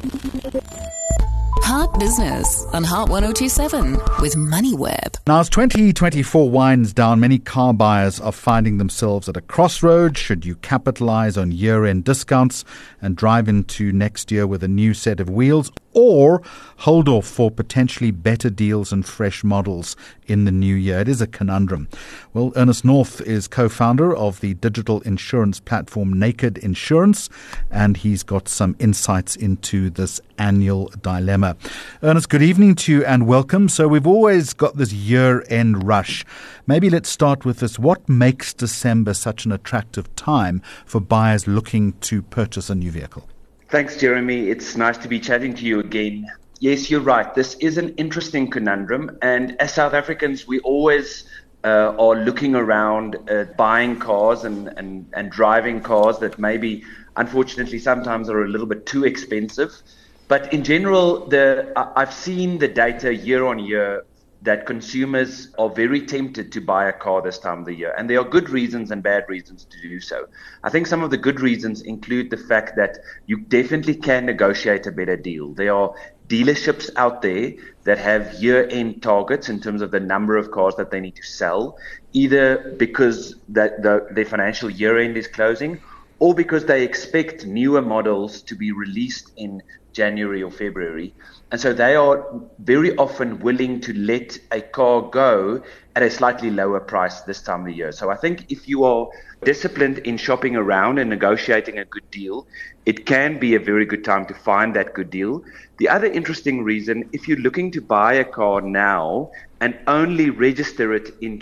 Heart Business on Heart 1027 with MoneyWeb. Now, as 2024 winds down, many car buyers are finding themselves at a crossroads. Should you capitalize on year-end discounts and drive into next year with a new set of wheels, or hold off for potentially better deals and fresh models in the new year? It is a conundrum. Well, Ernest North is co-founder of the digital insurance platform Naked Insurance, and he's got some insights into this annual dilemma. Ernest, good evening to you and welcome. So we've always got this year-end rush. Maybe let's start with this. What makes December such an attractive time for buyers looking to purchase a new vehicle? Thanks, Jeremy. It's nice to be chatting to you again. Yes, you're right. This is an interesting conundrum. And as South Africans, we always are looking around buying cars and driving cars that maybe, unfortunately, sometimes are a little bit too expensive. But in general, I've seen the data year on year that consumers are very tempted to buy a car this time of the year. And there are good reasons and bad reasons to do so. I think some of the good reasons include the fact that you definitely can negotiate a better deal. There are dealerships out there that have year-end targets in terms of the number of cars that they need to sell, either because their financial year-end is closing, or because they expect newer models to be released in January or February. And so they are very often willing to let a car go at a slightly lower price this time of the year. So I think if you are disciplined in shopping around and negotiating a good deal, it can be a very good time to find that good deal. The other interesting reason, if you're looking to buy a car now and only register it in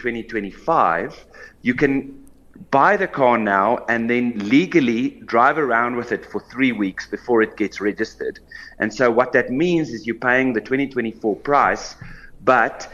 2025, you can buy the car now and then legally drive around with it for 3 weeks before it gets registered. And so what that means is you're paying the 2024 price, but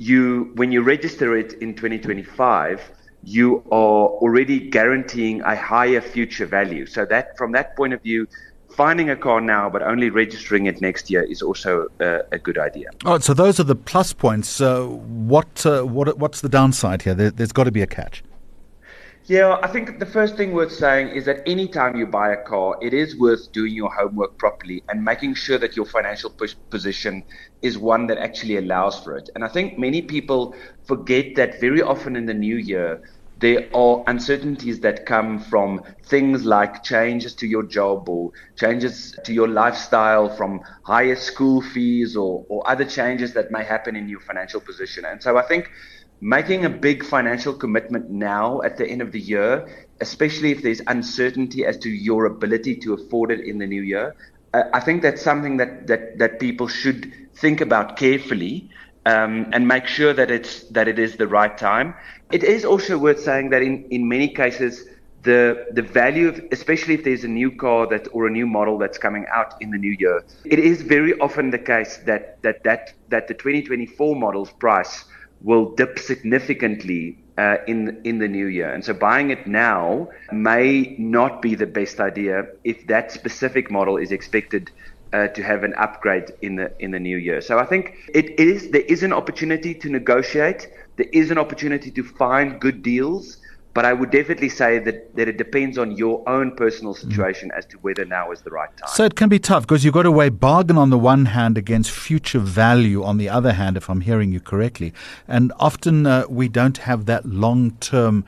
when you register it in 2025, you are already guaranteeing a higher future value. So that from that point of view, finding a car now but only registering it next year is also a good idea. All right, so those are the plus points. What's the downside here? There's got to be a catch. Yeah, I think the first thing worth saying is that anytime you buy a car, it is worth doing your homework properly and making sure that your financial position is one that actually allows for it. And I think many people forget that very often in the new year, there are uncertainties that come from things like changes to your job or changes to your lifestyle, from higher school fees or other changes that may happen in your financial position. And so I think making a big financial commitment now at the end of the year, especially if there's uncertainty as to your ability to afford it in the new year, I think that's something that people should think about carefully and make sure that it is the right time. It is also worth saying that in many cases, the value of, especially if there's a new car or a new model that's coming out in the new year, it is very often the case that the 2024 model's price will dip significantly in the new year. And so buying it now may not be the best idea if that specific model is expected to have an upgrade in the new year. So I think there is an opportunity to negotiate. There is an opportunity to find good deals. But I would definitely say that it depends on your own personal situation as to whether now is the right time. So it can be tough because you've got to weigh bargain on the one hand against future value on the other hand, if I'm hearing you correctly. And often we don't have that long-term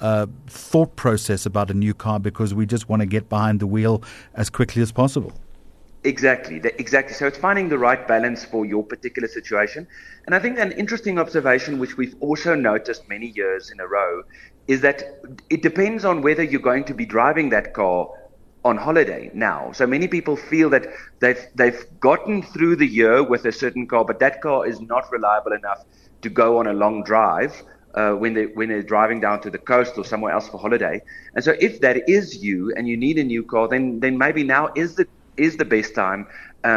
thought process about a new car because we just want to get behind the wheel as quickly as possible. Exactly. So it's finding the right balance for your particular situation. And I think an interesting observation, which we've also noticed many years in a row, is that it depends on whether you're going to be driving that car on holiday now. So many people feel that they've gotten through the year with a certain car, but that car is not reliable enough to go on a long drive when they're driving down to the coast or somewhere else for holiday. And so if that is you and you need a new car, then maybe now is the best time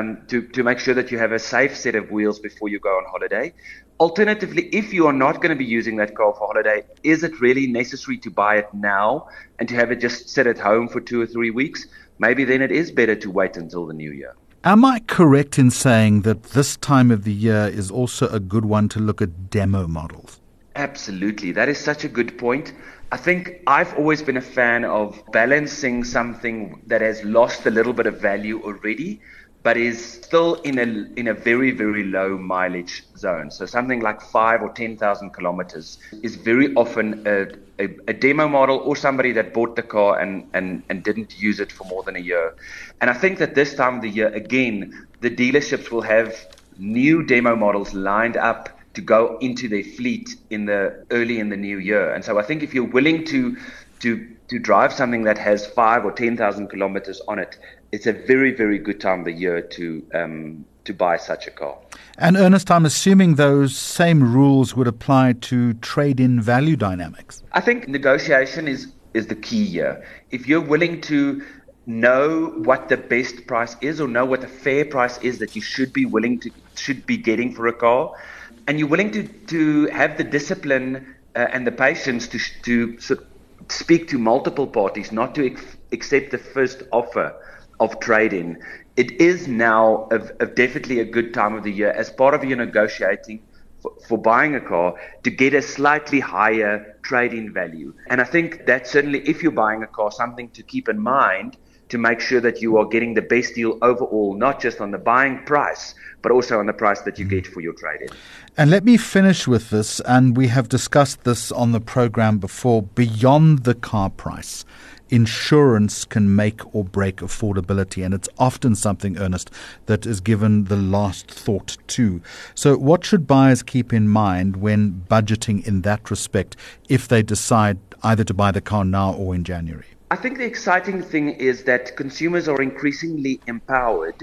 to make sure that you have a safe set of wheels before you go on holiday. Alternatively, if you are not going to be using that car for holiday, is it really necessary to buy it now and to have it just sit at home for 2 or 3 weeks? Maybe then it is better to wait until the new year. Am I correct in saying that this time of the year is also a good one to look at demo models? Absolutely. That is such a good point. I think I've always been a fan of balancing something that has lost a little bit of value already but is still in a very, very low mileage zone. So something like 5 or 10,000 kilometers is very often a demo model, or somebody that bought the car and didn't use it for more than a year. And I think that this time of the year, again, the dealerships will have new demo models lined up to go into their fleet early in the new year. And so I think if you're willing to drive something that has 5 or 10,000 kilometers on it, it's a very, very good time of the year to buy such a car. And Ernest, I'm assuming those same rules would apply to trade-in value dynamics. I think negotiation is the key here. If you're willing to know what the best price is, or know what the fair price is that you should be getting for a car, and you're willing to have the discipline and the patience to speak to multiple parties, not to accept the first offer of trade-in, it is now definitely a good time of the year as part of your negotiating for buying a car to get a slightly higher trade-in value. And I think that certainly, if you're buying a car, something to keep in mind to make sure that you are getting the best deal overall, not just on the buying price, but also on the price that you get for your trade-in. And let me finish with this, and we have discussed this on the program before. Beyond the car price, insurance can make or break affordability, and it's often something, Ernest, that is given the last thought to. So what should buyers keep in mind when budgeting in that respect if they decide either to buy the car now or in January? I think the exciting thing is that consumers are increasingly empowered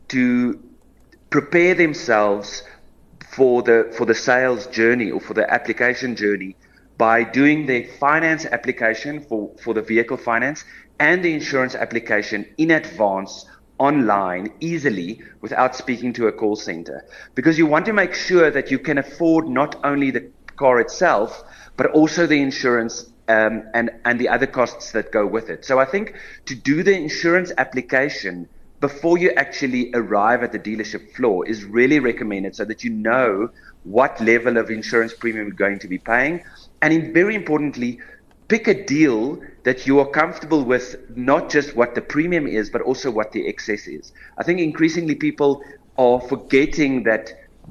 to prepare themselves for the sales journey or for the application journey by doing the finance application for the vehicle finance and the insurance application in advance, online, easily, without speaking to a call center. Because you want to make sure that you can afford not only the car itself, but also the insurance and the other costs that go with it. So I think to do the insurance application before you actually arrive at the dealership floor is really recommended, so that you know what level of insurance premium you're going to be paying. And very importantly, pick a deal that you are comfortable with, not just what the premium is, but also what the excess is. I think increasingly people are forgetting that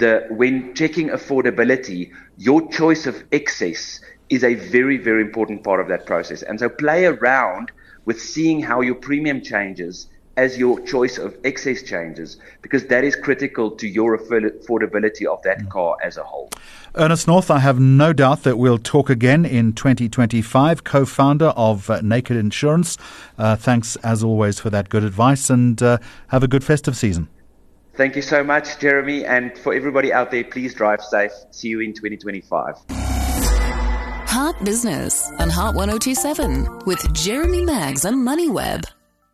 when checking affordability, your choice of excess is a very, very important part of that process. And so play around with seeing how your premium changes as your choice of excess changes, because that is critical to your affordability of that car as a whole. Ernest North, I have no doubt that we'll talk again in 2025, co-founder of Naked Insurance. Thanks, as always, for that good advice, and have a good festive season. Thank you so much, Jeremy. And for everybody out there, please drive safe. See you in 2025. Heart Business on Heart 102.7 with Jeremy Maggs and MoneyWeb.